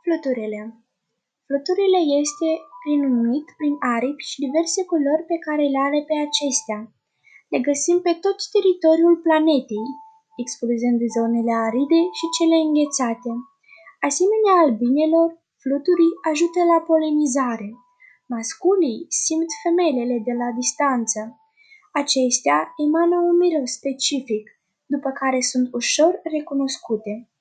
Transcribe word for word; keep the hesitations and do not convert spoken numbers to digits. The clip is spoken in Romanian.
Fluturile. Fluturile este prenumit prin aripi și diverse culori pe care le are pe acestea. Le găsim pe tot teritoriul planetei, excluzând zonele aride și cele înghețate. Asemenea albinelor, fluturii ajută la polenizare. Masculii simt femelele de la distanță. Acestea emană un miros specific, după care sunt ușor recunoscute.